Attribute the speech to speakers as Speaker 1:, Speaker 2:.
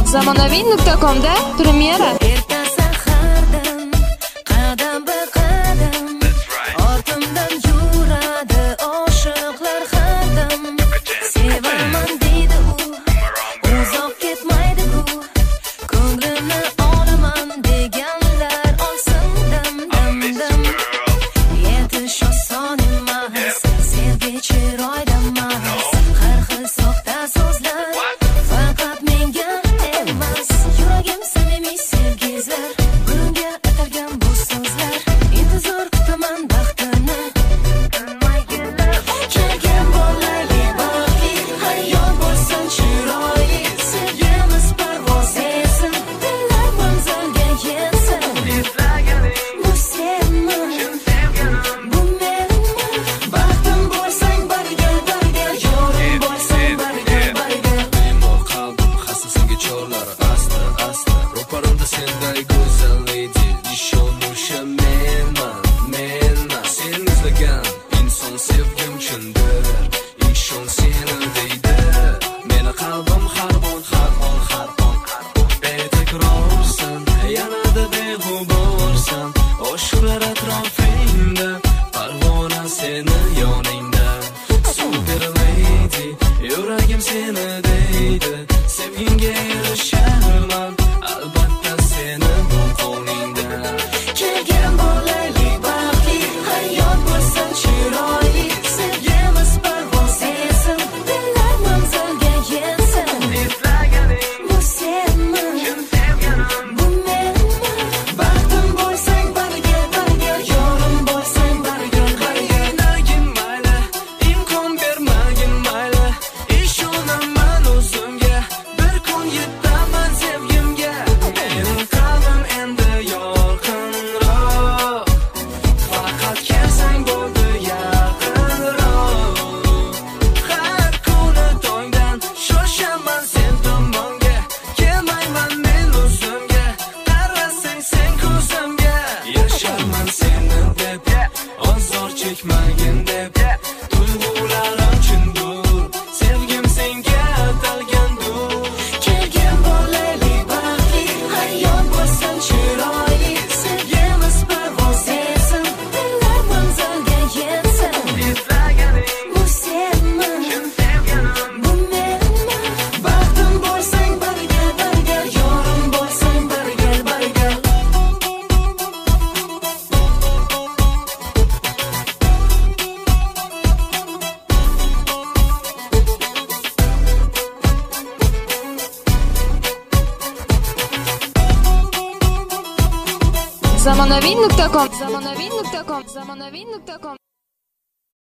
Speaker 1: Zamonaviy.com'da premyera.
Speaker 2: Erta sahardan qadam be qadam ortimdan yuradi oshiqlar hadam. Sevaman deydi u, uzoq ketmaydi u, ko'nglimni olaman deganlar olsin dam dam dam. Yetish oson emas, sevgi chiroyda emas, har xil soxta so'zlar faqat menga emas. Yuragim samimiy sevgizlar, bunga atalgan bu so'zlar. Intizor kutaman baxtini, kelgan bo'layli baxtli hayot bo'lsin chiroyli. Sevgimiz parvoz etsin, dillar manzilga yetsin. Bu senmi, bu menmi? Baxtim bo'lsang birga birga, yo'lim bo'lsang birga birga.
Speaker 3: Bemor qalbim xasta senga chorlar asta asta. Ro'parimda senday go'zal lady, ishonuvchi menman. Sen izlagan inson sevgim chindir, ishon seni deydi. Meni qalbim har on betakrorsan, yanada beg'uborsan. Oshlar atrofingda, parvona seni yoningda. Super lady, yuragim seni deydi. Sevgingga erishaman, albatta seni bu qo'lingda.
Speaker 2: Kelgan bo'layli baxtli hayot bo'lsin chiroyli. Sevgimiz parvoz etsin, dillar manzilga yetsin. Bu senmi, bu menmi? Baxtim bo'lsang birga birga, yo'lim bo'lsang birga birga.
Speaker 3: Nagin mayli, imkon bermagin mayli. Ishonaman o'zimga, bir kun yetaman sevgimga. Mening qalbim endi yorqinroq, faqat kelsang bo'ldi yaqinroq. Har kuni tongdan shoshaman sen tomonga, kelmayman men o'zimga. Qarasang sen ko'zimga, yasharman seni deb, ozor chekmagin deb. Tuyg'ularim chindur, sevgim senga atalgandur.
Speaker 2: Kelgan bo'layli baxtli hayot bo'lsin chiroyli. Sevgimiz parvoz etsin, dillar manzilga yetsin. Bu senmi, bu menmi? Baxtim bo'lsang birga birga, yo'lim bo'lsang birga birga.
Speaker 1: Zamonaviy.com